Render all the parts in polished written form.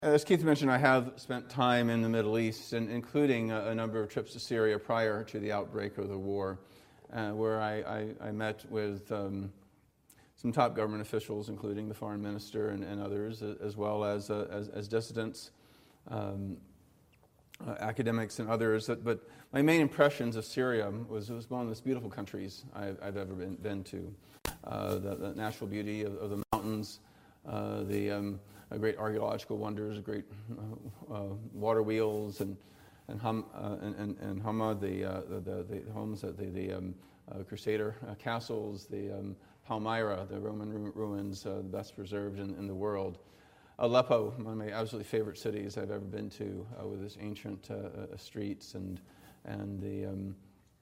As Keith mentioned, I have spent time in the Middle East, including a number of trips to Syria prior to the outbreak of the war, where I met with some top government officials, including the foreign minister and others, as well as dissidents, academics, and others. But my main impressions of Syria was it was one of the most beautiful countries I've ever been to. The natural beauty of the mountains, the great archaeological wonders, great water wheels, and Hama, the homes, the Crusader castles, the Palmyra, the Roman ruins, the best preserved in the world. Aleppo, one of my absolutely favorite cities I've ever been to, with its ancient streets and the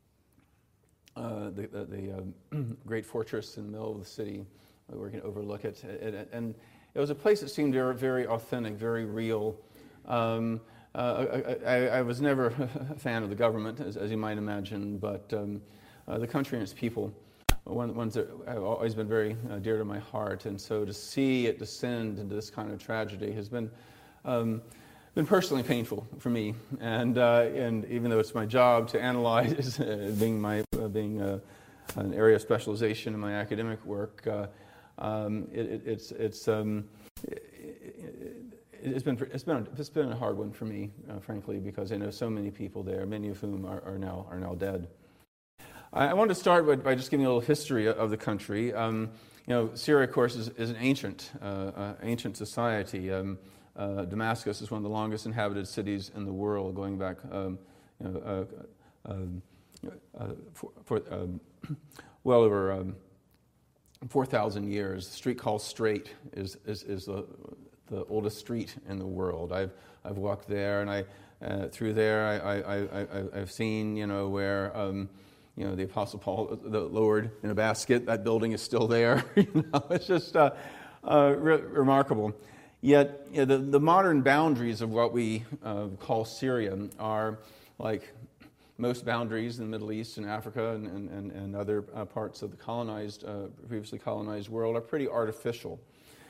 great fortress in the middle of the city where you can overlook it. And it was a place that seemed very, very authentic, very real. I was never a fan of the government, as you might imagine, but the country and its people, ones that have always been very dear to my heart. And so to see it descend into this kind of tragedy has been personally painful for me. And even though it's my job to analyze, being an area of specialization in my academic work, it's been a hard one for me, frankly, because I know so many people there, many of whom are now dead. I want to start by just giving a little history of the country. Syria, of course, is an ancient society. Damascus is one of the longest inhabited cities in the world, going back well over 4,000 years. The street called Straight is the oldest street in the world. I've walked there, and through there I've seen where the Apostle Paul lowered in a basket. That building is still there. It's just remarkable. Yet the modern boundaries of what we call Syria are like most boundaries in the Middle East and Africa and other parts of the previously colonized world are pretty artificial.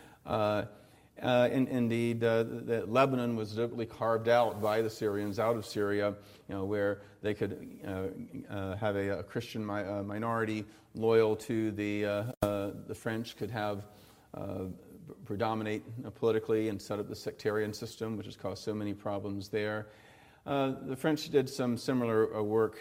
Indeed, Lebanon was deliberately carved out by the Syrians out of Syria, where they could have a Christian minority loyal to the French, could have predominate politically and set up the sectarian system, which has caused so many problems there. The French did some similar work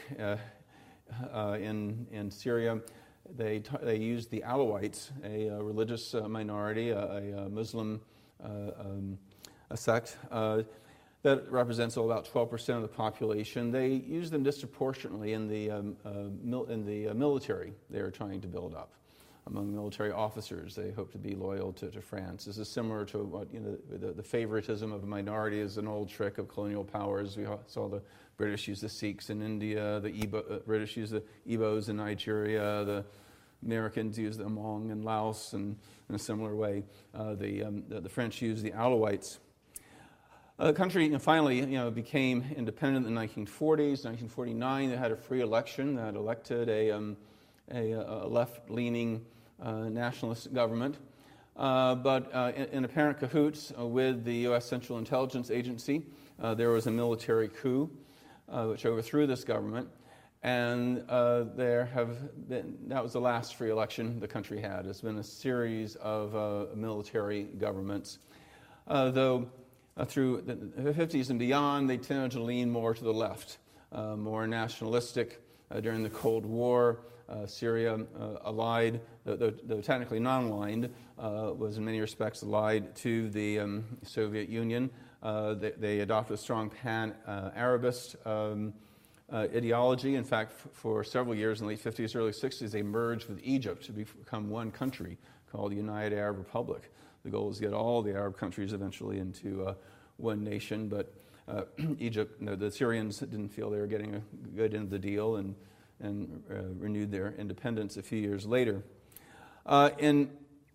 in Syria. They used the Alawites, a religious minority, a Muslim a sect that represents about 12% of the population. They used them disproportionately in the military they were trying to build up. Among military officers, they hope to be loyal to France. This is similar to what the favoritism of a minority is an old trick of colonial powers. We saw the British use the Sikhs in India, the British use the Igbos in Nigeria, the Americans use the Hmong in Laos, and in a similar way, the French used the Alawites. The country finally, became independent in the 1940s. 1949, they had a free election that elected a left-leaning nationalist government, but in apparent cahoots with the U.S. Central Intelligence Agency, there was a military coup which overthrew this government, and that was the last free election the country had. It's been a series of military governments, though through the 50s and beyond, they tended to lean more to the left, more nationalistic. During the Cold War, Syria allied, though technically non-aligned, was in many respects allied to the Soviet Union. They adopted a strong pan-Arabist ideology. In fact, for several years in the late 50s, early 60s, they merged with Egypt to become one country called the United Arab Republic. The goal was to get all the Arab countries eventually into one nation, but Egypt, the Syrians didn't feel they were getting a good end of the deal and renewed their independence a few years later. In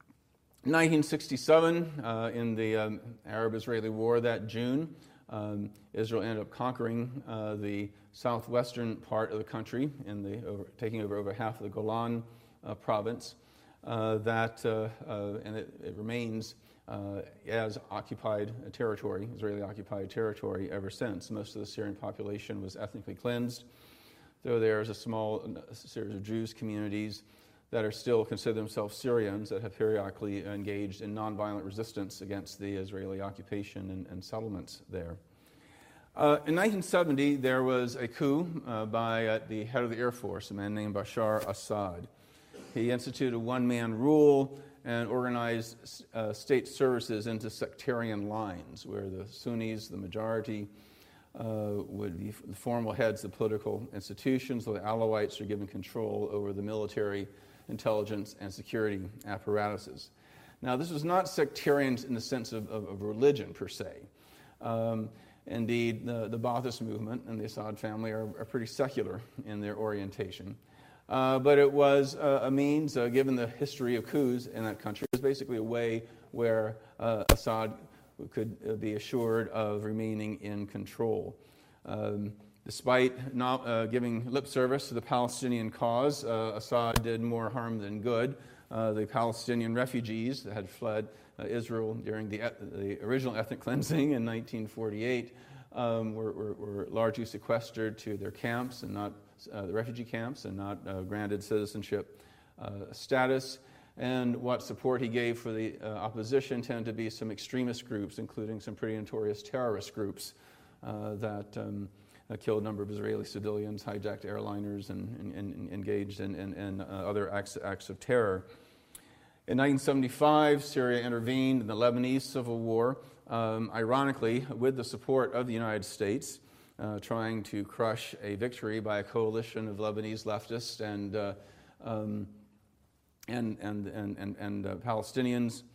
1967, in the Arab-Israeli War that June, Israel ended up conquering the southwestern part of the country, taking over half of the Golan province. And it remains as occupied territory, Israeli-occupied territory ever since. Most of the Syrian population was ethnically cleansed, though there's a small series of Jews communities that are still consider themselves Syrians that have periodically engaged in nonviolent resistance against the Israeli occupation and settlements there. In 1970, there was a coup by the head of the Air Force, a man named Bashar Assad. He instituted a one-man rule and organized state services into sectarian lines, where the Sunnis, the majority, would be the formal heads of political institutions, while the Alawites are given control over the military, intelligence, and security apparatuses. Now, this was not sectarian in the sense of religion, per se. Indeed, the Ba'athist movement and the Assad family are pretty secular in their orientation. But it was a means, given the history of coups in that country, it was basically a way where Assad could be assured of remaining in control. Despite not giving lip service to the Palestinian cause, Assad did more harm than good. The Palestinian refugees that had fled Israel during the original ethnic cleansing in 1948 were largely sequestered to their camps and not the refugee camps, and not granted citizenship status. And what support he gave for the opposition tended to be some extremist groups, including some pretty notorious terrorist groups that killed a number of Israeli civilians, hijacked airliners, and engaged in other acts of terror. In 1975, Syria intervened in the Lebanese civil war, ironically, with the support of the United States, trying to crush a victory by a coalition of Lebanese leftists and Palestinians.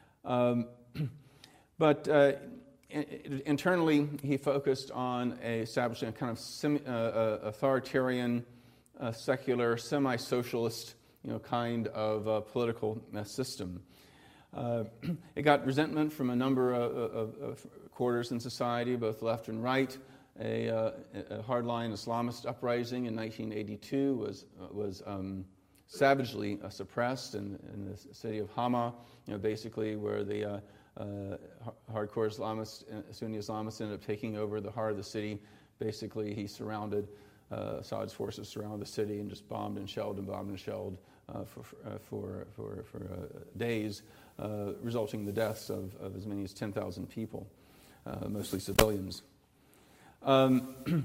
But internally, he focused on establishing a kind of authoritarian, secular, semi-socialist, kind of political system. It got resentment from a number of quarters in society, both left and right. A hardline Islamist uprising in 1982 was savagely suppressed in the city of Hama, basically where the hardcore Sunni Islamists ended up taking over the heart of the city. Basically, Assad's forces surrounded the city and just bombed and shelled for days, resulting in the deaths of as many as 10,000 people, mostly civilians. Between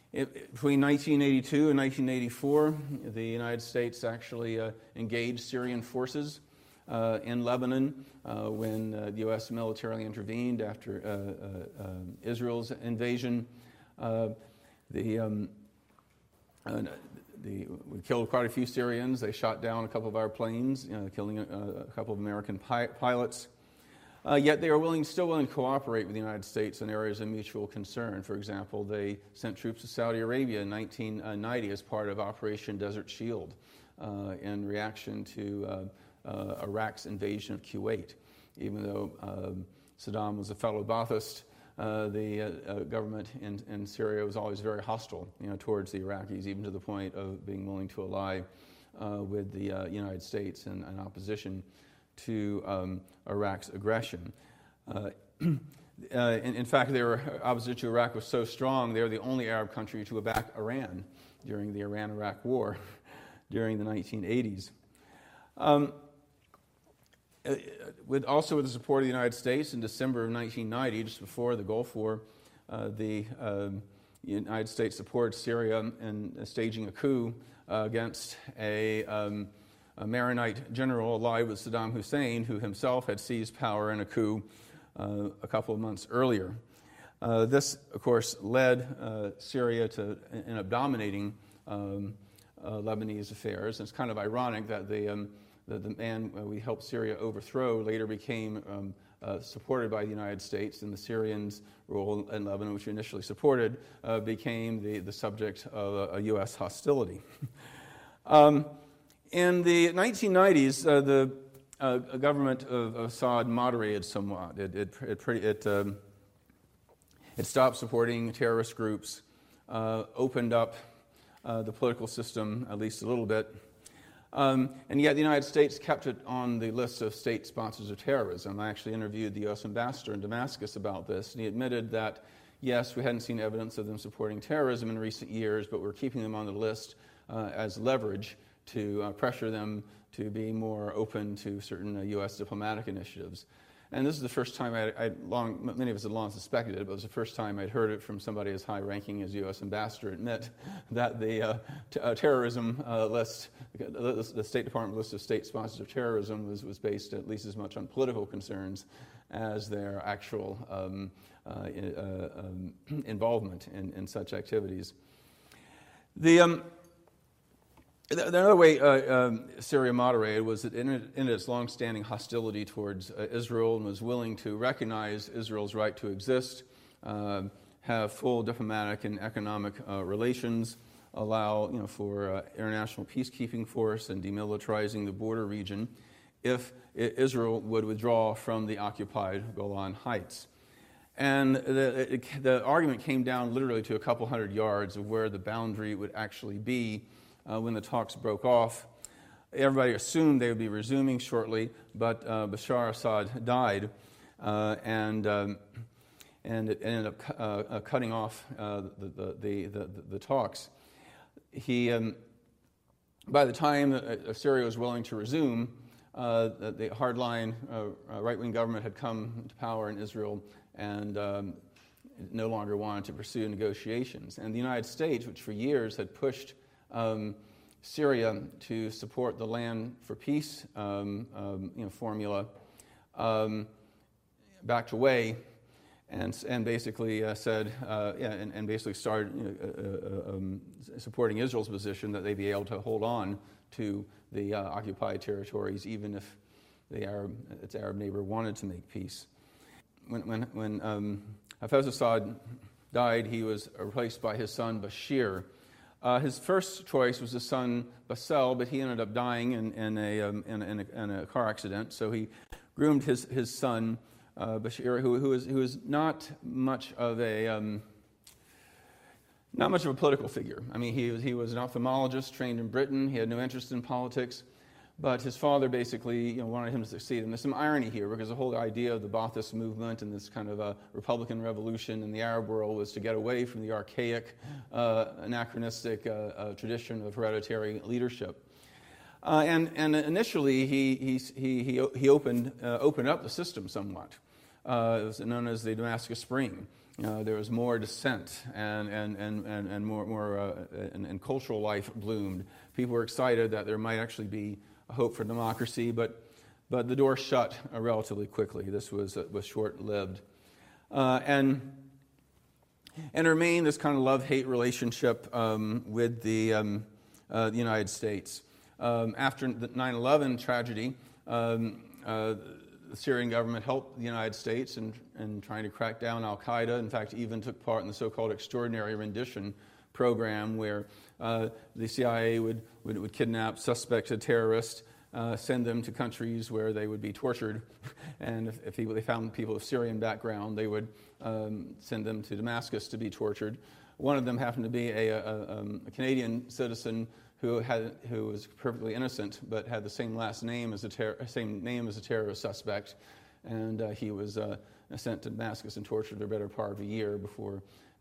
1982 and 1984, the United States actually engaged Syrian forces in Lebanon when the U.S. militarily intervened after Israel's invasion. We killed quite a few Syrians. They shot down a couple of our planes, killing a couple of American pilots. Yet they are still willing to cooperate with the United States in areas of mutual concern. For example, they sent troops to Saudi Arabia in 1990 as part of Operation Desert Shield in reaction to Iraq's invasion of Kuwait. Even though Saddam was a fellow Ba'athist, the government in Syria was always very hostile, towards the Iraqis, even to the point of being willing to ally with the United States in opposition to Iraq's aggression. In fact, their opposition to Iraq was so strong, they were the only Arab country to back Iran during the Iran-Iraq War during the 1980s. Also with the support of the United States, in December of 1990, just before the Gulf War, the United States supported Syria in staging a coup against a Maronite general allied with Saddam Hussein, who himself had seized power in a coup a couple of months earlier. This, of course, led Syria to end up dominating Lebanese affairs. And it's kind of ironic that the man we helped Syria overthrow later became supported by the United States, and the Syrians' role in Lebanon, which we initially supported, became the subject of a U.S. hostility. In the 1990s, the government of Assad moderated somewhat. It stopped supporting terrorist groups, opened up the political system at least a little bit. And yet the United States kept it on the list of state sponsors of terrorism. I actually interviewed the U.S. ambassador in Damascus about this, and he admitted that, yes, we hadn't seen evidence of them supporting terrorism in recent years, but we're keeping them on the list as leverage to pressure them to be more open to certain U.S. diplomatic initiatives. And this is the first time many of us had long suspected it, but it was the first time I'd heard it from somebody as high-ranking as U.S. ambassador admit that the terrorism list, the State Department list of state sponsors of terrorism was based at least as much on political concerns as their actual involvement in such activities. Another way Syria moderated was that it ended its long-standing hostility towards Israel and was willing to recognize Israel's right to exist, have full diplomatic and economic relations, allow for international peacekeeping force and demilitarizing the border region if Israel would withdraw from the occupied Golan Heights. And the argument came down literally to a couple hundred yards of where the boundary would actually be. When the talks broke off, everybody assumed they would be resuming shortly, but Bashar Assad died, and it ended up cutting off the talks. By the time Syria was willing to resume, the hardline right-wing government had come to power in Israel and no longer wanted to pursue negotiations. And the United States, which for years had pushed Syria to support the Land for Peace formula, backed away and basically said and basically started supporting Israel's position that they'd be able to hold on to the occupied territories even if its Arab neighbor wanted to make peace. When Hafez Assad died, he was replaced by his son Bashir. His first choice was his son Bassel, but he ended up dying in a car accident. So he groomed his son Bashir, who was not much of a political figure. I mean, he was an ophthalmologist trained in Britain. He had no interest in politics, but his father basically wanted him to succeed. And there's some irony here because the whole idea of the Ba'athist movement and this kind of a Republican revolution in the Arab world was to get away from the archaic, anachronistic tradition of hereditary leadership. And initially he opened up the system somewhat. It was known as the Damascus Spring. There was more dissent and more cultural life bloomed. People were excited that there might actually be a hope for democracy, but the door shut relatively quickly. This was short-lived, and remained this kind of love-hate relationship with the United States. After the 9/11 tragedy, the Syrian government helped the United States in trying to crack down al-Qaeda. In fact, even took part in the so-called extraordinary rendition program where the CIA would kidnap suspected terrorists, send them to countries where they would be tortured, and if they found people of Syrian background, they would send them to Damascus to be tortured. One of them happened to be a Canadian citizen who was perfectly innocent, but had the same last name as a terrorist suspect, and he was sent to Damascus and tortured for the better part of a year before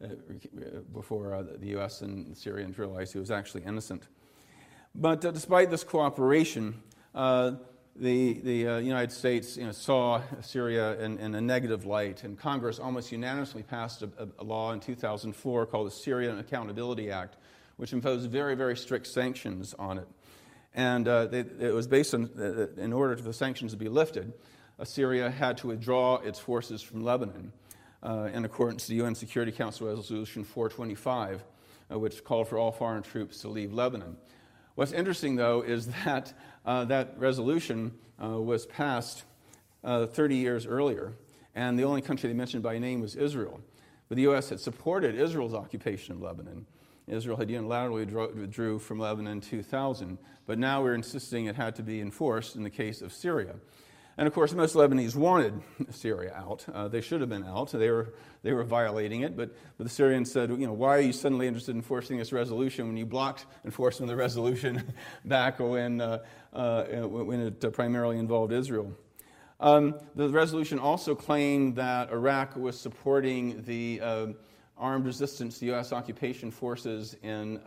the U.S. and the Syrians realized he was actually innocent. But despite this cooperation, the United States saw Syria in a negative light, and Congress almost unanimously passed a law in 2004 called the Syrian Accountability Act, which imposed very, very strict sanctions on it. And it was based on, in order for the sanctions to be lifted, Syria had to withdraw its forces from Lebanon in accordance to the UN Security Council Resolution 425, which called for all foreign troops to leave Lebanon. What's interesting, though, is that that resolution was passed 30 years earlier, and the only country they mentioned by name was Israel. But the U.S. had supported Israel's occupation of Lebanon. Israel had unilaterally withdrew from Lebanon in 2000, but now we're insisting it had to be enforced in the case of Syria. And of course, most Lebanese wanted Syria out. They should have been out. They were violating it. But the Syrians said, why are you suddenly interested in enforcing this resolution when you blocked enforcement of the resolution back when it primarily involved Israel? The resolution also claimed that Iraq was supporting the armed resistance to U.S. occupation forces in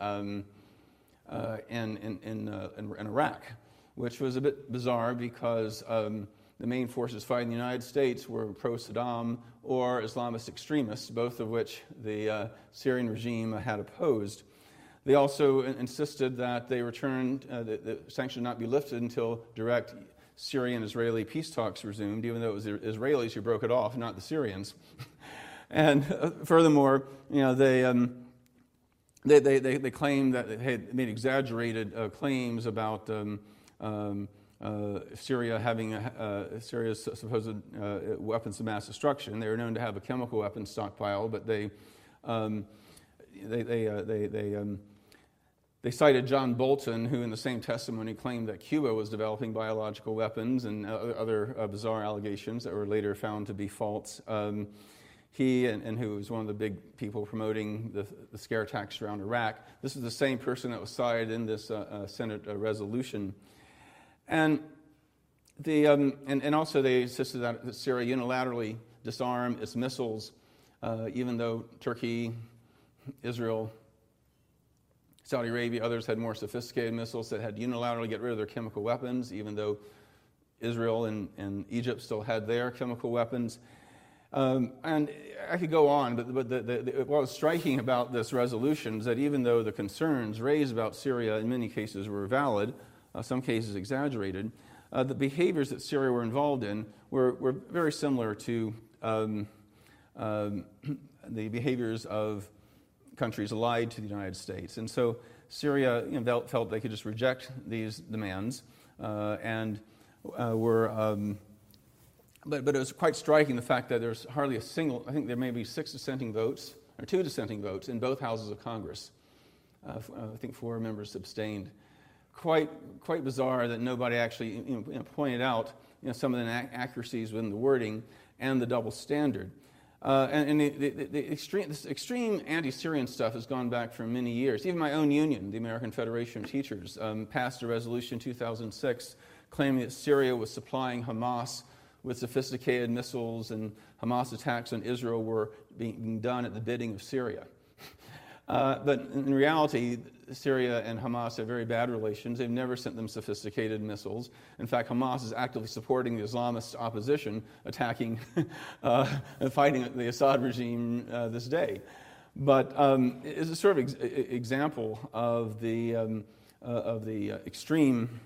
Iraq, which was a bit bizarre because the main forces fighting the United States were pro-Saddam or Islamist extremists, both of which the Syrian regime had opposed. They also insisted that they returned, the sanctions not be lifted until direct Syrian-Israeli peace talks resumed, even though it was the Israelis who broke it off, not the Syrians. And furthermore, they claimed that they had made exaggerated claims about Syria having Syria's supposed weapons of mass destruction. They were known to have a chemical weapons stockpile, but they cited John Bolton, who in the same testimony claimed that Cuba was developing biological weapons and other bizarre allegations that were later found to be false. He and who was one of the big people promoting the scare tactics around Iraq. This is the same person that was cited in this Senate resolution. And also they insisted that Syria unilaterally disarm its missiles, even though Turkey, Israel, Saudi Arabia, others had more sophisticated missiles that had unilaterally get rid of their chemical weapons, even though Israel and Egypt still had their chemical weapons. And I could go on, but what was striking about this resolution is that even though the concerns raised about Syria in many cases were valid, some cases exaggerated, the behaviors that Syria were involved in were very similar to the behaviors of countries allied to the United States. And so Syria felt they could just reject these demands and were... But it was quite striking the fact that there's hardly a single, I think there may be 6 dissenting votes, or 2 dissenting votes in both houses of Congress. I think 4 members abstained. Quite bizarre that nobody actually pointed out some of the inaccuracies within the wording and the double standard. And this extreme anti-Syrian stuff has gone back for many years. Even my own union, the American Federation of Teachers, passed a resolution in 2006 claiming that Syria was supplying Hamas with sophisticated missiles, and Hamas attacks on Israel were being done at the bidding of Syria. But in reality, Syria and Hamas have very bad relations. They've never sent them sophisticated missiles. In fact, Hamas is actively supporting the Islamist opposition, attacking and fighting the Assad regime this day. But it's a sort of example of the extreme.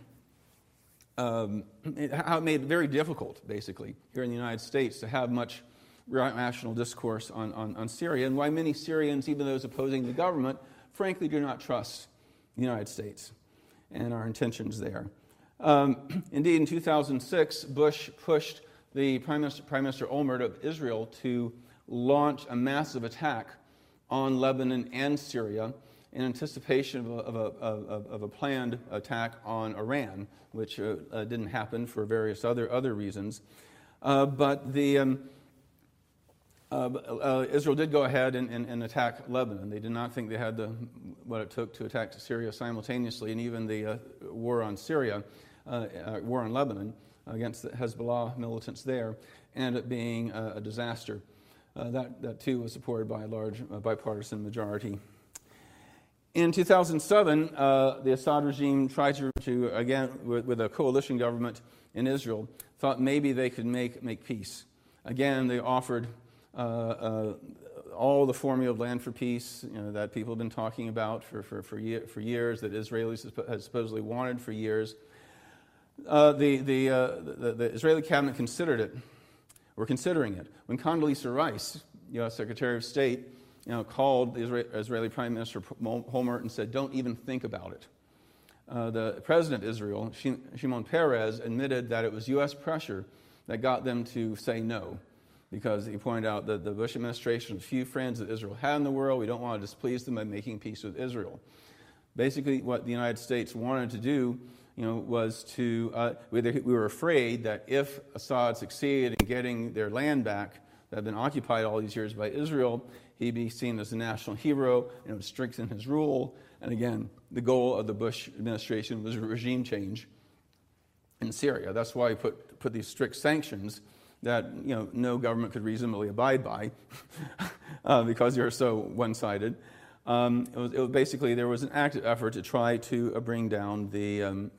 How it made it very difficult, basically, here in the United States to have much rational discourse on Syria, and why many Syrians, even those opposing the government, frankly do not trust the United States and our intentions there. Indeed, in 2006, Bush pushed the Prime Minister Olmert of Israel to launch a massive attack on Lebanon and Syria in anticipation of a planned attack on Iran, which didn't happen for various other reasons. But Israel did go ahead and attack Lebanon. They did not think they had what it took to attack Syria simultaneously, and even the war on Lebanon against the Hezbollah militants there ended up being a disaster. That too was supported by a large bipartisan majority. In 2007, the Assad regime tried to again, with a coalition government in Israel, thought maybe they could make peace. Again, they offered all the formula of land for peace that people have been talking about for years, that Israelis had supposedly wanted for years. The Israeli cabinet considered it, or considering it, when Condoleezza Rice, U.S. Secretary of State, called the Israeli Prime Minister Olmert and said, "Don't even think about it." The president of Israel, Shimon Peres, admitted that it was U.S. pressure that got them to say no, because he pointed out that the Bush administration has few friends that Israel had in the world. We don't want to displease them by making peace with Israel. Basically, what the United States wanted to do was to, we were afraid that if Assad succeeded in getting their land back that had been occupied all these years by Israel, he'd be seen as a national hero, and it would strengthen his rule. And again, the goal of the Bush administration was regime change in Syria. That's why he put these strict sanctions that no government could reasonably abide by because they were so one-sided. It was basically, there was an active effort to try to bring down the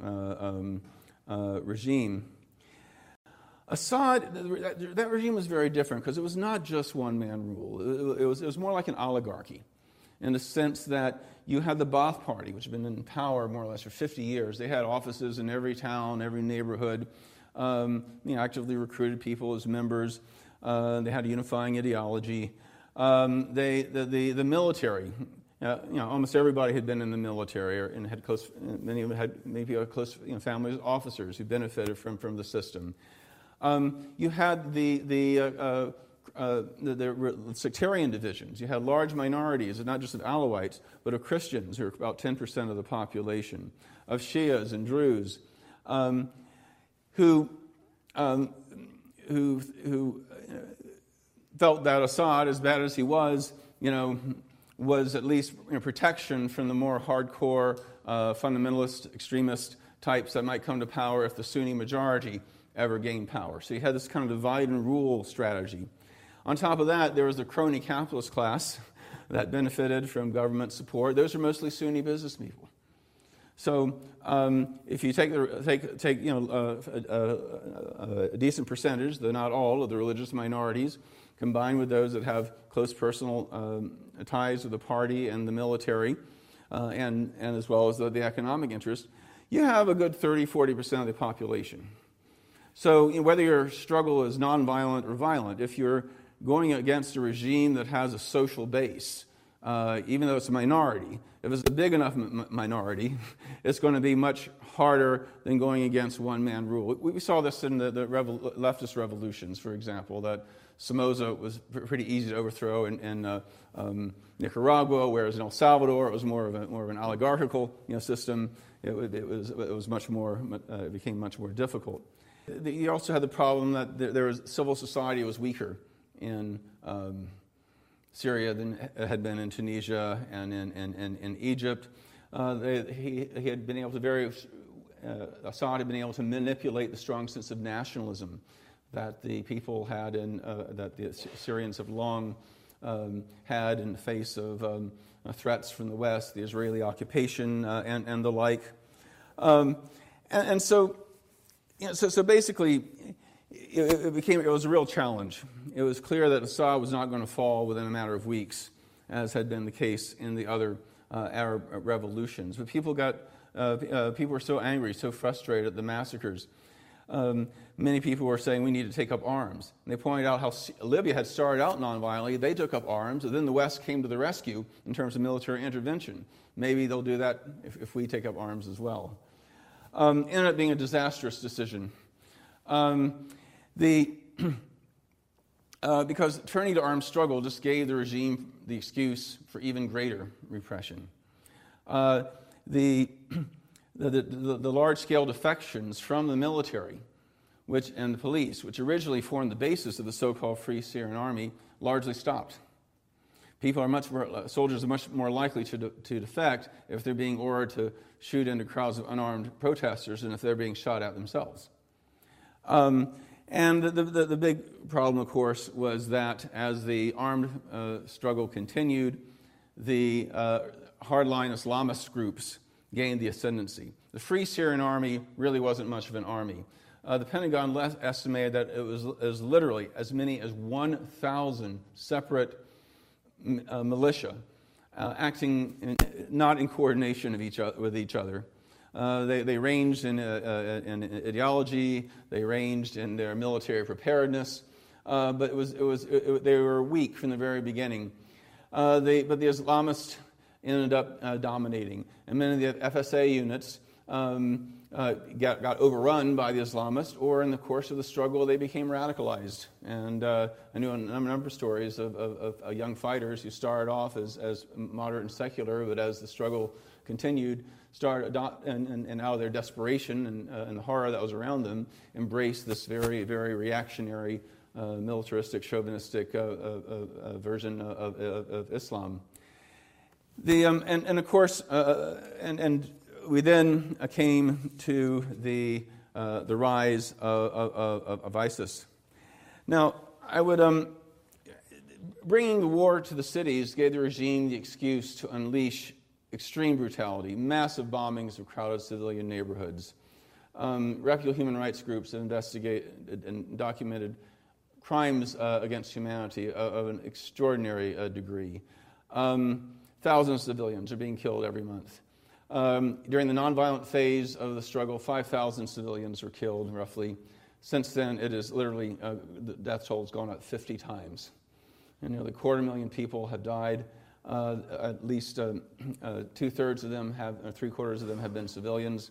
regime. Assad, that regime was very different because it was not just one-man rule. It was more like an oligarchy in the sense that you had the Ba'ath Party, which had been in power more or less for 50 years. They had offices in every town, every neighborhood, actively recruited people as members. They had a unifying ideology. The military, almost everybody had been in the military and had close. Many of them had maybe close families, officers who benefited from the system. You had the sectarian divisions. You had large minorities, not just of Alawites, but of Christians, who are about 10% of the population, of Shias and Druze, who felt that Assad, as bad as he was at least protection from the more hardcore fundamentalist, extremist types that might come to power if the Sunni majority ever gained power. So you had this kind of divide and rule strategy. On top of that, there was the crony capitalist class that benefited from government support. Those are mostly Sunni business people. So if you take a decent percentage, though not all, of the religious minorities, combined with those that have close personal ties with the party and the military, and as well as the economic interest, you have a good 30-40% of the population. So whether your struggle is nonviolent or violent, if you're going against a regime that has a social base, even though it's a minority, if it's a big enough minority, it's going to be much harder than going against one-man rule. We saw this in the leftist revolutions, for example, that Somoza was pretty easy to overthrow in Nicaragua, whereas in El Salvador it was more of an oligarchical system. It became much more difficult. You also had the problem that civil society was weaker in Syria than it had been in Tunisia and in Egypt. He had been able to Assad had been able to manipulate the strong sense of nationalism that the people had and that the Syrians have long had in the face of threats from the West, the Israeli occupation, and the like. So basically, it was a real challenge. It was clear that Assad was not going to fall within a matter of weeks, as had been the case in the other Arab revolutions. But people were so angry, so frustrated at the massacres. Many people were saying we need to take up arms. And they pointed out how Libya had started out nonviolently. They took up arms, and then the West came to the rescue in terms of military intervention. Maybe they'll do that if we take up arms as well. Ended up being a disastrous decision. Because turning to armed struggle just gave the regime the excuse for even greater repression. The large-scale defections from the military and the police, which originally formed the basis of the so-called Free Syrian Army, largely stopped. Soldiers are much more likely to defect if they're being ordered to shoot into crowds of unarmed protesters than if they're being shot at themselves. And the big problem, of course, was that as the armed struggle continued, the hardline Islamist groups gained the ascendancy. The Free Syrian Army really wasn't much of an army. The Pentagon estimated that it was literally as many as 1,000 separate militia acting not in coordination with each other. They ranged in ideology, they ranged in their military preparedness, but they were weak from the very beginning. But the Islamists ended up dominating, and many of the FSA units got overrun by the Islamists, or in the course of the struggle they became radicalized. And I knew a number of stories of young fighters who started off as moderate and secular, but as the struggle continued, started and out of their desperation and the horror that was around them, embraced this very, very reactionary, militaristic, chauvinistic version of Islam. And of course, we then came to the rise of ISIS. Now, I would bringing the war to the cities gave the regime the excuse to unleash extreme brutality, massive bombings of crowded civilian neighborhoods. Reputable human rights groups have investigated and documented crimes against humanity of an extraordinary degree. Thousands of civilians are being killed every month. During the nonviolent phase of the struggle, 5,000 civilians were killed, roughly. Since then, it is literally, the death toll has gone up 50 times. And nearly 250,000 people have died. At least two-thirds of them three-quarters of them have been civilians.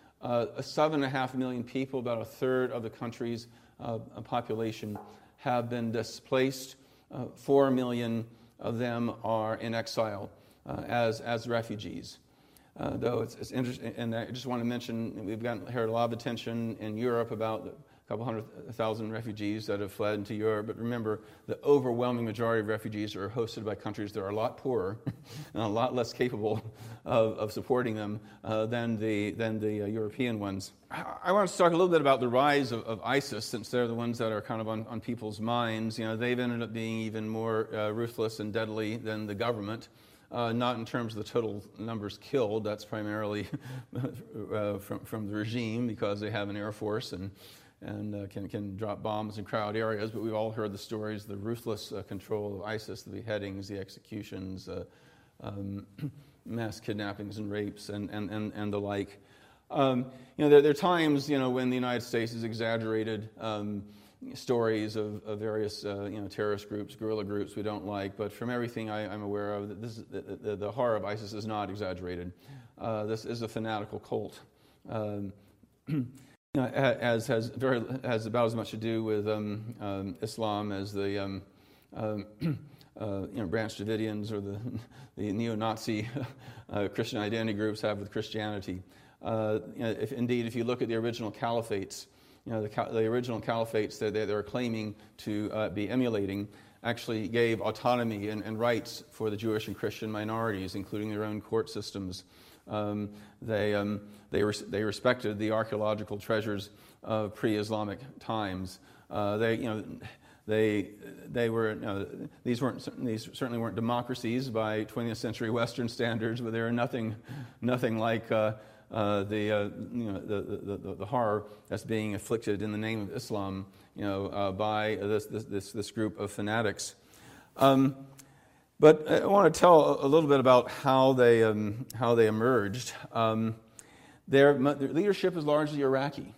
7.5 million people, about a third of the country's population, have been displaced. 4 million of them are in exile as refugees. Though it's interesting, and I just want to mention, we've heard a lot of attention in Europe about a couple 100,000 refugees that have fled into Europe. But remember, the overwhelming majority of refugees are hosted by countries that are a lot poorer and a lot less capable of supporting them than the European ones. I want to talk a little bit about the rise of ISIS, since they're the ones that are kind of on people's minds. They've ended up being even more ruthless and deadly than the government. Not in terms of the total numbers killed. That's primarily from the regime, because they have an air force and can drop bombs in crowded areas. But we've all heard the stories, the ruthless control of ISIS, the beheadings, the executions, mass kidnappings and rapes, and the like. There are times, when the United States has exaggerated stories of various terrorist groups, guerrilla groups we don't like, but from everything I'm aware of, the horror of ISIS is not exaggerated. This is a fanatical cult. Has about as much to do with Islam as the Branch Davidians or the neo-Nazi Christian identity groups have with Christianity. If you look at the original caliphates, the original caliphates that they're claiming to be emulating actually gave autonomy and rights for the Jewish and Christian minorities, including their own court systems. They respected the archaeological treasures of pre-Islamic times. These certainly weren't democracies by 20th century Western standards, but they were nothing like the horror that's being inflicted in the name of Islam, by this group of fanatics. But I want to tell a little bit about how they emerged. Their leadership is largely Iraqi.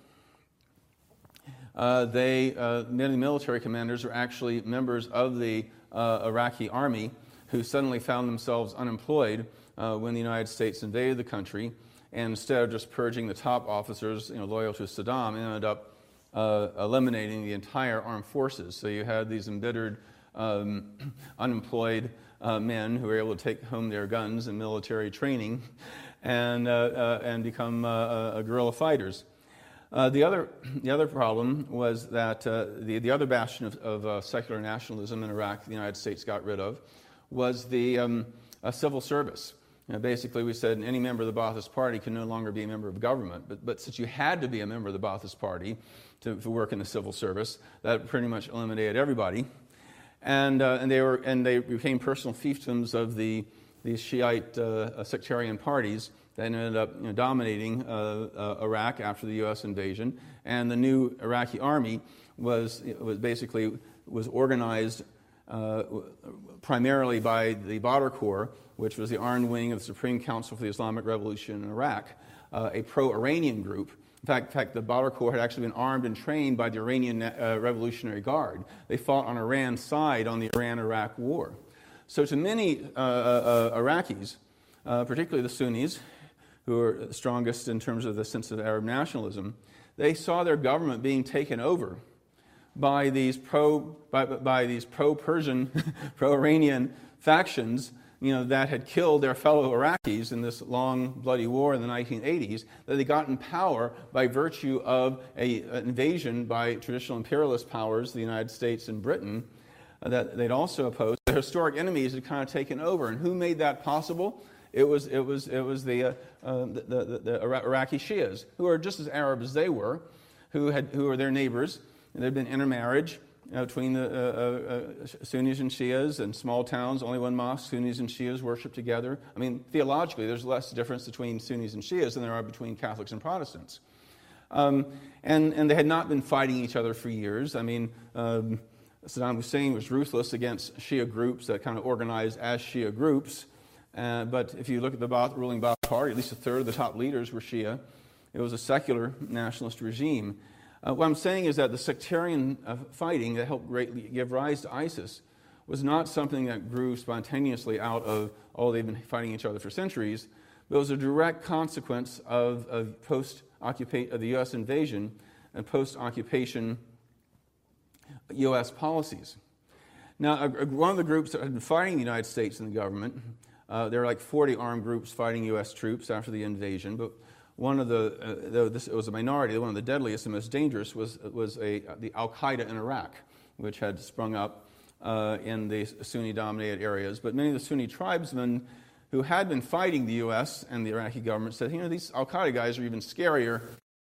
Many military commanders are actually members of the Iraqi army who suddenly found themselves unemployed when the United States invaded the country. And instead of just purging the top officers, loyal to Saddam, they ended up eliminating the entire armed forces. So you had these embittered, unemployed men who were able to take home their guns and military training and become guerrilla fighters. The other problem was that the other bastion of secular nationalism in Iraq the United States got rid of was the civil service. Basically, we said any member of the Ba'athist Party can no longer be a member of government. But since you had to be a member of the Ba'athist Party to work in the civil service, that pretty much eliminated everybody. And they became personal fiefdoms of these Shiite sectarian parties that ended up dominating Iraq after the U.S. invasion. And the new Iraqi army was organized primarily by the Badr Corps, which was the armed wing of the Supreme Council for the Islamic Revolution in Iraq, a pro-Iranian group. In fact, the Badr Corps had actually been armed and trained by the Iranian Revolutionary Guard. They fought on Iran's side on the Iran-Iraq War. So to many Iraqis, particularly the Sunnis, who are strongest in terms of the sense of Arab nationalism, they saw their government being taken over by these pro-Persian, pro-Iranian factions, that had killed their fellow Iraqis in this long, bloody war in the 1980s, that they got in power by virtue of an invasion by traditional imperialist powers, the United States and Britain, that they'd also opposed. The historic enemies had kind of taken over. And who made that possible? It was the Iraqi Shias, who are just as Arab as they were, who were their neighbors. And there'd been intermarriage between the Sunnis and Shias, and small towns, only one mosque, Sunnis and Shias worship together. I mean, theologically, there's less difference between Sunnis and Shias than there are between Catholics and Protestants. And they had not been fighting each other for years. I mean, Saddam Hussein was ruthless against Shia groups that kind of organized as Shia groups. But if you look at the ruling Ba'ath Party, at least a third of the top leaders were Shia. It was a secular nationalist regime. What I'm saying is that the sectarian fighting that helped greatly give rise to ISIS was not something that grew spontaneously out of, they've been fighting each other for centuries, but it was a direct consequence of the U.S. invasion and post-occupation U.S. policies. Now, one of the groups that had been fighting the United States and the government, there were like 40 armed groups fighting U.S. troops after the invasion, but one of it was a minority, one of the deadliest and most dangerous was the Al-Qaeda in Iraq, which had sprung up in the Sunni-dominated areas. But many of the Sunni tribesmen who had been fighting the U.S. and the Iraqi government said, these Al-Qaeda guys are even scarier.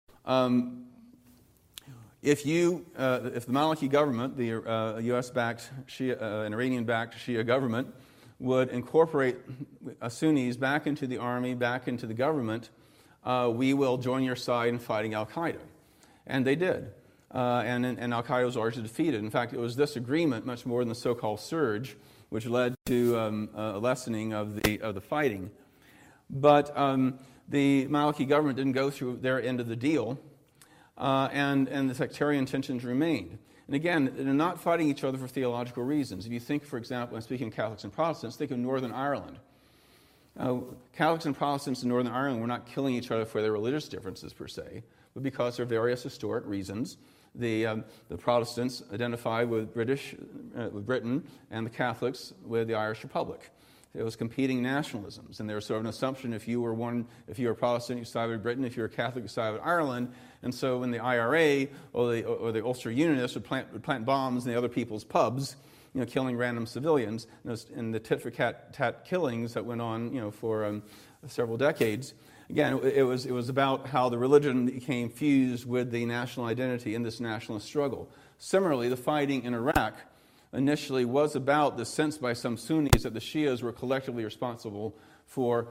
If the Maliki government, the U.S.-backed Shia, an Iranian-backed Shia government, would incorporate Sunnis back into the army, back into the government, we will join your side in fighting Al-Qaeda. And they did. And Al-Qaeda was largely defeated. In fact, it was this agreement, much more than the so-called surge, which led to a lessening of the fighting. But the Maliki government didn't go through their end of the deal, and the sectarian tensions remained. And again, they're not fighting each other for theological reasons. If you think, for example, when speaking of Catholics and Protestants, think of Northern Ireland. Catholics and Protestants in Northern Ireland were not killing each other for their religious differences per se, but because of various historic reasons. The Protestants identified with Britain, and the Catholics with the Irish Republic. It was competing nationalisms, and there was sort of an assumption if you were a Protestant, you sided with Britain; if you were a Catholic, you sided with Ireland. And so, when the IRA or the Ulster Unionists would plant bombs in the other people's pubs, killing random civilians, and the tit-for-tat killings that went on, for several decades. Again, it was about how the religion became fused with the national identity in this nationalist struggle. Similarly, the fighting in Iraq initially was about the sense by some Sunnis that the Shias were collectively responsible for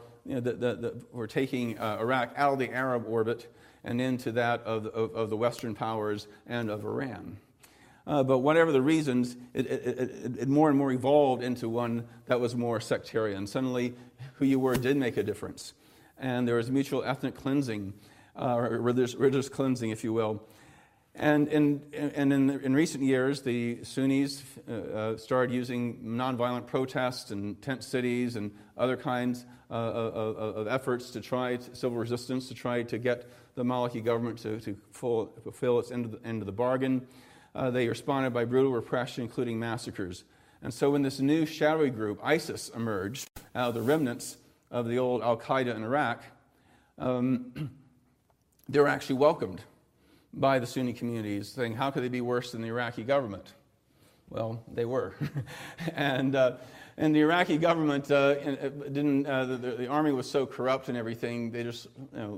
for taking Iraq out of the Arab orbit and into that of the Western powers and of Iran. But whatever the reasons, it more and more evolved into one that was more sectarian. Suddenly, who you were did make a difference. And there was mutual ethnic cleansing, or religious cleansing, if you will. And in recent years, the Sunnis started using nonviolent protests and tent cities and other kinds of efforts to try civil resistance to try to get the Maliki government to fulfill its end of the bargain. They responded by brutal repression, including massacres. And so when this new shadowy group, ISIS, emerged out of the remnants of the old Al-Qaeda in Iraq, they were actually welcomed by the Sunni communities, saying, how could they be worse than the Iraqi government? Well, they were. And the Iraqi government didn't, the army was so corrupt and everything, they just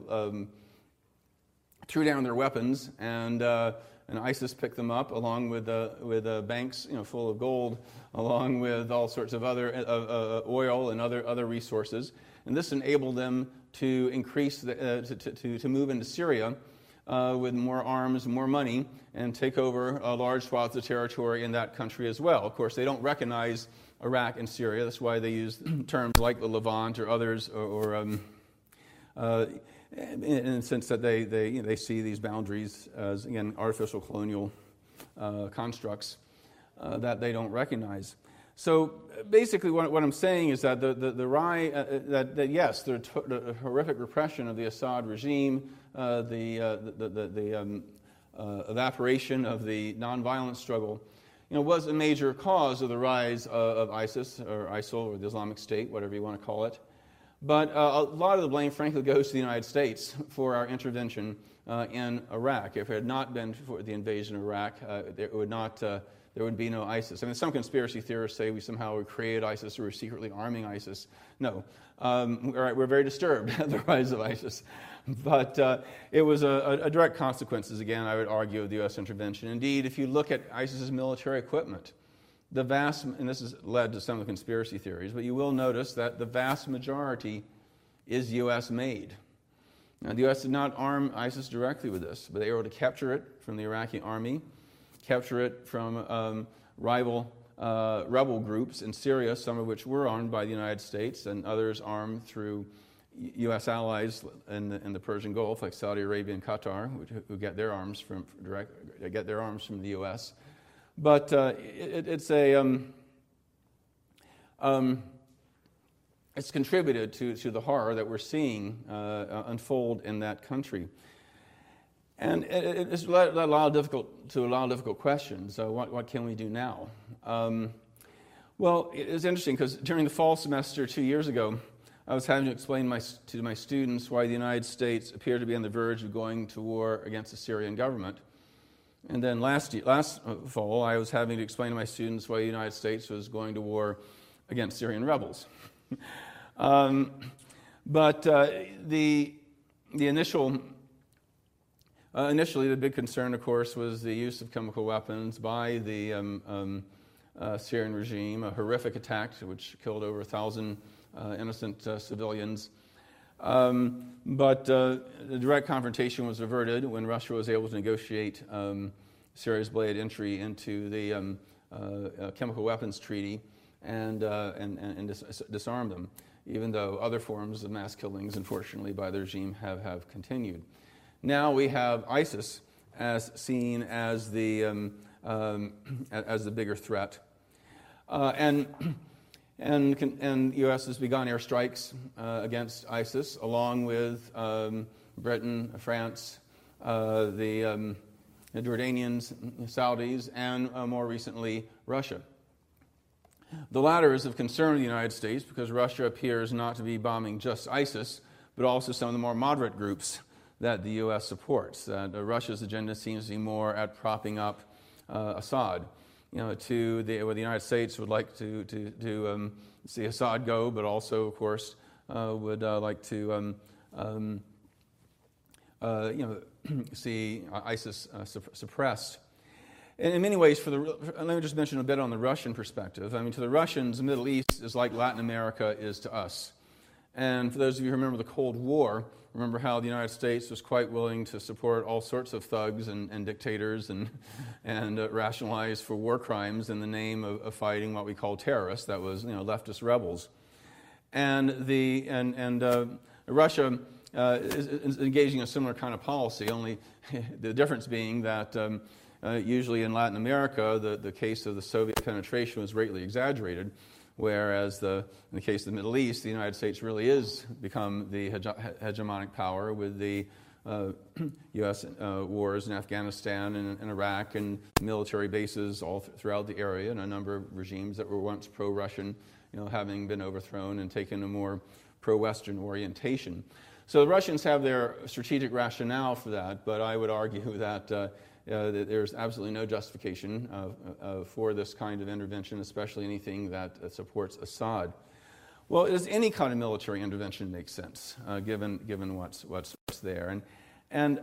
threw down their weapons, and ISIS picked them up along with banks full of gold, along with all sorts of other oil and other resources. And this enabled them to increase, to move into Syria with more arms, more money, and take over large swaths of territory in that country as well. Of course, they don't recognize Iraq and Syria. That's why they use terms like the Levant or others, or in the sense that they see these boundaries as, again, artificial colonial constructs that they don't recognize. So basically, what I'm saying is that yes, the horrific repression of the Assad regime, the evaporation of the nonviolent struggle, was a major cause of the rise of ISIS or ISIL or the Islamic State, whatever you want to call it. But a lot of the blame, frankly, goes to the United States for our intervention in Iraq. If it had not been for the invasion of Iraq, there would be no ISIS. I mean, some conspiracy theorists say we somehow created ISIS or were secretly arming ISIS. No. We're very disturbed at the rise of ISIS. But it was a direct consequences, again, I would argue, of the U.S. intervention. Indeed, if you look at ISIS's military equipment, and this has led to some of the conspiracy theories, but you will notice that the vast majority is U.S. made. Now, the U.S. did not arm ISIS directly with this, but they were able to capture it from the Iraqi army, capture it from rival rebel groups in Syria, some of which were armed by the United States and others armed through U.S. allies in the Persian Gulf, like Saudi Arabia and Qatar, who get their arms from the U.S. But it's contributed to the horror that we're seeing unfold in that country. And it's led to a lot of difficult questions. What can we do now? Well, it's interesting because during the fall semester 2 years ago, I was having to explain to my students why the United States appeared to be on the verge of going to war against the Syrian government. And then last fall, I was having to explain to my students why the United States was going to war against Syrian rebels. But the initially, the big concern, of course, was the use of chemical weapons by the Syrian regime, a horrific attack which killed over 1,000 innocent civilians. But the direct confrontation was averted when Russia was able to negotiate Syria's delayed entry into the chemical weapons treaty and disarm them, even though other forms of mass killings, unfortunately, by the regime have continued. Now we have ISIS as seen as the bigger threat, and the U.S. has begun airstrikes against ISIS, along with Britain, France, the Jordanians, Saudis, and more recently Russia. The latter is of concern to the United States because Russia appears not to be bombing just ISIS, but also some of the more moderate groups that the U.S. supports. Russia's agenda seems to be more at propping up Assad. Where the United States would like to see Assad go, but also, of course, would like to see ISIS suppressed. And in many ways, let me just mention a bit on the Russian perspective. I mean, to the Russians, the Middle East is like Latin America is to us. And for those of you who remember the Cold War, remember how the United States was quite willing to support all sorts of thugs and dictators and rationalize for war crimes in the name of fighting what we call terrorists, that was leftist rebels. And Russia is engaging in a similar kind of policy, only the difference being that usually in Latin America, the case of the Soviet penetration was greatly exaggerated, whereas in the case of the Middle East, the United States really is become the hegemonic power with the U.S. Wars in Afghanistan and Iraq and military bases all throughout the area, and a number of regimes that were once pro-Russian, having been overthrown and taken a more pro-Western orientation. So the Russians have their strategic rationale for that, but I would argue that there's absolutely no justification for this kind of intervention, especially anything that supports Assad. Well, does any kind of military intervention make sense, given what's there? And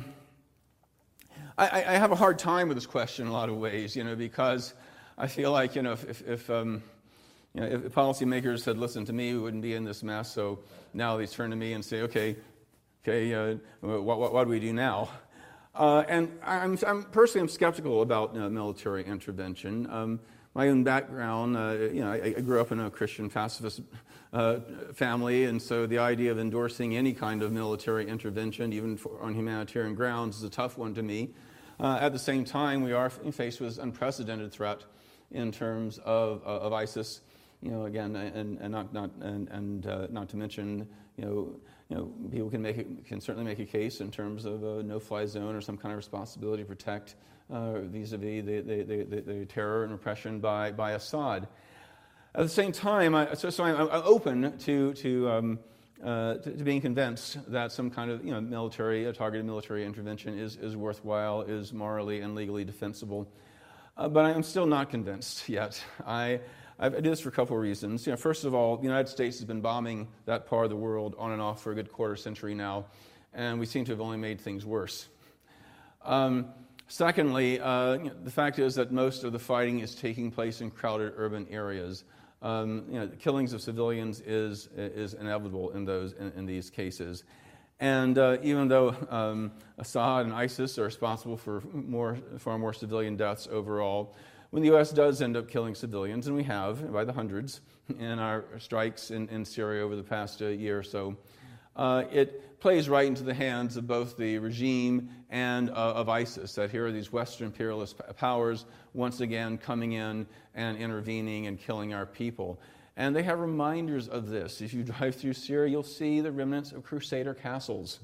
I have a hard time with this question in a lot of ways, because I feel like if policymakers had listened to me, we wouldn't be in this mess. So now they turn to me and say, okay, what do we do now? And I'm personally skeptical about military intervention. My own background, I grew up in a Christian pacifist family, and so the idea of endorsing any kind of military intervention, even on humanitarian grounds, is a tough one to me. At the same time, we are faced with this unprecedented threat in terms of ISIS. Again, and not to mention, people can certainly make a case in terms of a no-fly zone or some kind of responsibility to protect vis-a-vis the terror and repression by Assad. At the same time, I'm open to being convinced that some kind of targeted military intervention is worthwhile, is morally and legally defensible. But I'm still not convinced yet. I do this for a couple of reasons. First of all, the United States has been bombing that part of the world on and off for a good quarter century now, and we seem to have only made things worse. Secondly, the fact is that most of the fighting is taking place in crowded urban areas. The killings of civilians is inevitable in these cases. And even though Assad and ISIS are responsible for far more civilian deaths overall, when the U.S. does end up killing civilians, and we have by the hundreds in our strikes in Syria over the past year or so, it plays right into the hands of both the regime and of ISIS, that here are these Western imperialist powers once again coming in and intervening and killing our people. And they have reminders of this. If you drive through Syria, you'll see the remnants of Crusader castles.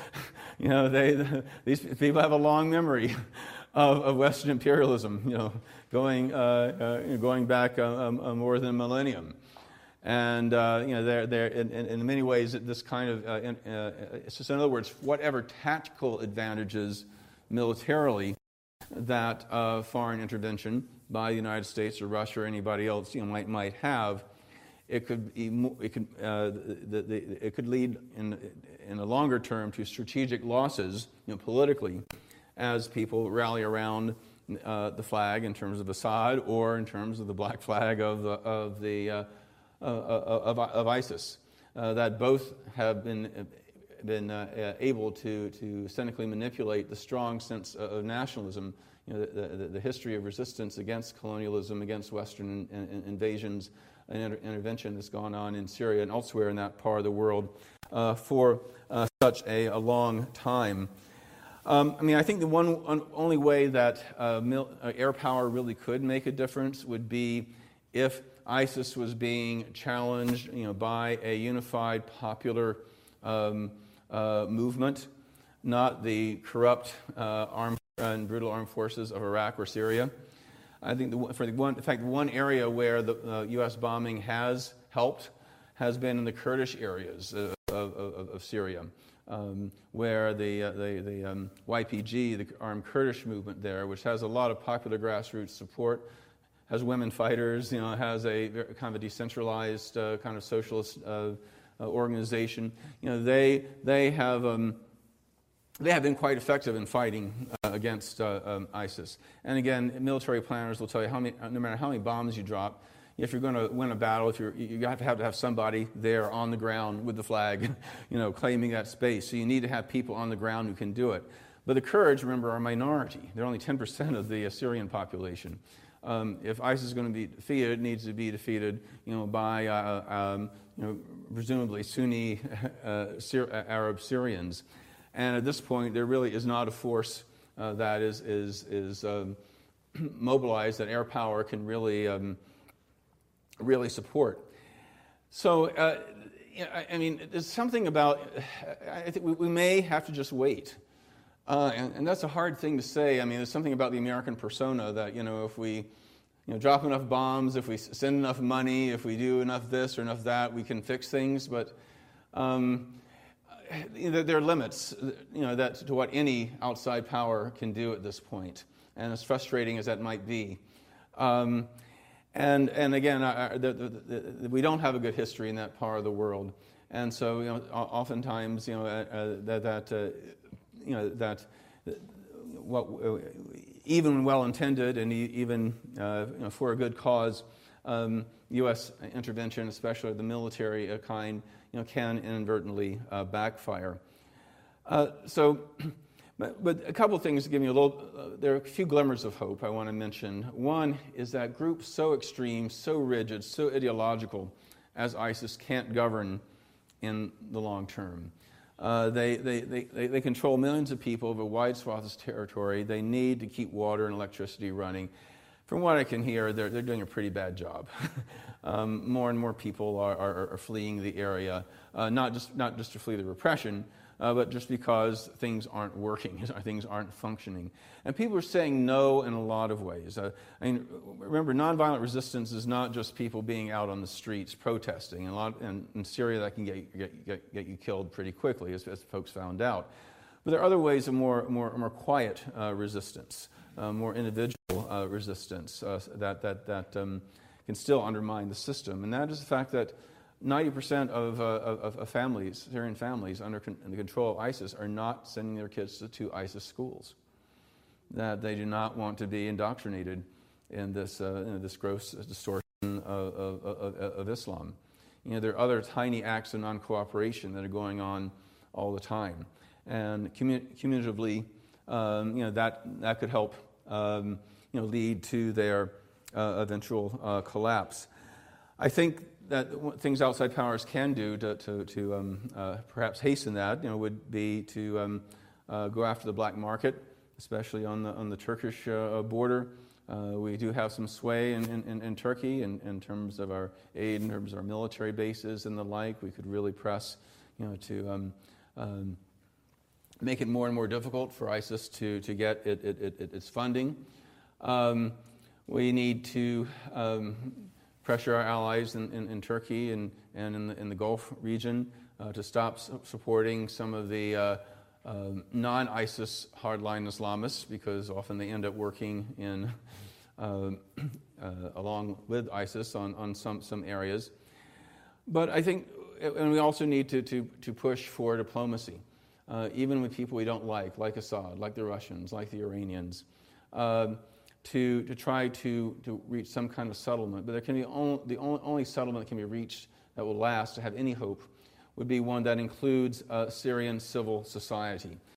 These people have a long memory of Western imperialism, going back more than a millennium. And they're in many ways this kind of it's just, in other words, whatever tactical advantages militarily that foreign intervention by the United States or Russia or anybody else might have, it could lead in a longer term to strategic losses politically, as people rally around the flag in terms of Assad or in terms of the black flag of ISIS, that both have been able to cynically manipulate the strong sense of nationalism, the history of resistance against colonialism, against Western invasions and intervention that's gone on in Syria and elsewhere in that part of the world for such a long time. I think the only way that air power really could make a difference would be if ISIS was being challenged, by a unified popular movement, not the corrupt armed and brutal armed forces of Iraq or Syria. I think one area where the U.S. bombing has helped has been in the Kurdish areas of Syria, where the YPG, the armed Kurdish movement there, which has a lot of popular grassroots support, has women fighters, has a kind of a decentralized kind of socialist organization. They have been quite effective in fighting against ISIS. And again, military planners will tell you no matter how many bombs you drop, if you're going to win a battle, you have to have somebody there on the ground with the flag, claiming that space. So you need to have people on the ground who can do it. But the Kurds, remember, are a minority. They're only 10% of the Syrian population. If ISIS is going to be defeated, it needs to be defeated, by presumably Sunni Arab Syrians. And at this point, there really is not a force that is mobilized that air power can really support. So, there's something about. I think we may have to just wait. And that's a hard thing to say. There's something about the American persona that, if we drop enough bombs, if we send enough money, if we do enough this or enough that, we can fix things. But there are limits, that to what any outside power can do at this point. And as frustrating as that might be. And again, we don't have a good history in that part of the world. And so, oftentimes, that even well-intended and even for a good cause, U.S. intervention, especially the military kind, can inadvertently backfire. But a couple of things give me there are a few glimmers of hope I want to mention. One is that groups so extreme, so rigid, so ideological as ISIS can't govern in the long term. They control millions of people over wide swaths of territory. They need to keep water and electricity running. from what I can hear, they're doing a pretty bad job. More and more people are fleeing the area, not just to flee the repression, but just because things aren't working, things aren't functioning. And people are saying no in a lot of ways. Remember, nonviolent resistance is not just people being out on the streets protesting. And in Syria, that can get you killed pretty quickly, as folks found out. But there are other ways of more quiet resistance, more individual resistance that can still undermine the system. And that is the fact that 90% of families, Syrian families under the control of ISIS, are not sending their kids to ISIS schools. That they do not want to be indoctrinated in this gross distortion of Islam. There are other tiny acts of non-cooperation that are going on all the time, and cumulatively, that could help lead to their eventual collapse. I think that things outside powers can do to perhaps hasten that, would be to go after the black market, especially on the Turkish border. We do have some sway in Turkey in terms of our aid, in terms of our military bases and the like. We could really press, to make it more and more difficult for ISIS to get its funding. We need to pressure our allies in Turkey and in the Gulf region to stop supporting some of the non-ISIS hardline Islamists, because often they end up working in along with ISIS on some areas. But I think, and we also need to push for diplomacy, even with people we don't like Assad, like the Russians, like the Iranians. To try to reach some kind of settlement. But there can be the only settlement that can be reached that will last, to have any hope, would be one that includes Syrian civil society.